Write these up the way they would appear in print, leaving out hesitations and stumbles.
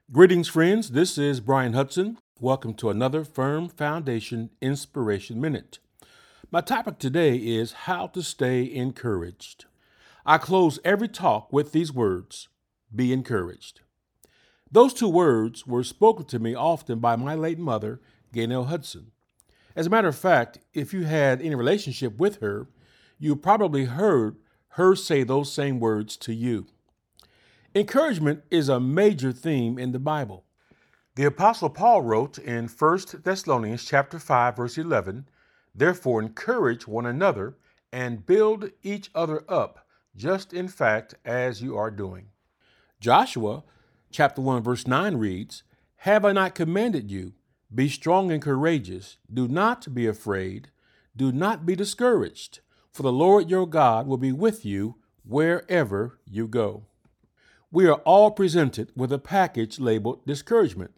Greetings, friends. This is Brian Hudson. Welcome to another Firm Foundation Inspiration Minute. My topic today is how to stay encouraged. I close every talk with these words: be encouraged. Those two words were spoken to me often by my late mother, Gaynell Hudson. As a matter of fact, if you had any relationship with her, you probably heard her say those same words to you. Encouragement is a major theme in the Bible. The Apostle Paul wrote in 1 Thessalonians chapter 5, verse 11, "Therefore encourage one another and build each other up, just in fact as you are doing." Joshua chapter 1, verse 9 reads, "Have I not commanded you? Be strong and courageous. Do not be afraid. Do not be discouraged, for the Lord your God will be with you wherever you go." We are all presented with a package labeled discouragement.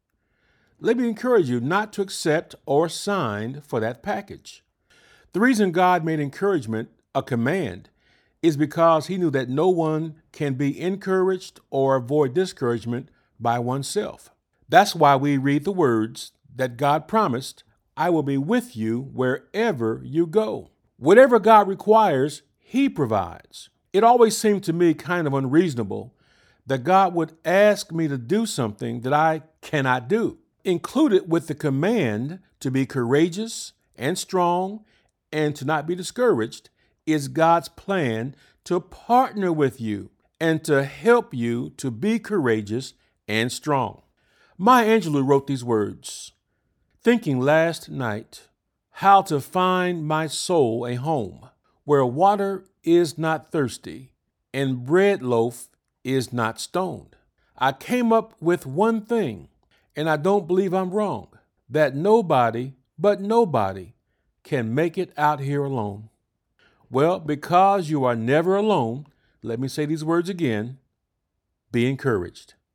Let me encourage you not to accept or sign for that package. The reason God made encouragement a command is because he knew that no one can be encouraged or avoid discouragement by oneself. That's why we read the words that God promised, "I will be with you wherever you go." Whatever God requires, he provides. It always seemed to me kind of unreasonable that God would ask me to do something that I cannot do. Included with the command to be courageous and strong and to not be discouraged is God's plan to partner with you and to help you to be courageous and strong. Maya Angelou wrote these words: "Thinking last night how to find my soul a home where water is not thirsty and bread loaf is not stoned. I came up with one thing, and I don't believe I'm wrong, that nobody but nobody can make it out here alone." Well, because you are never alone, let me say these words again: be encouraged.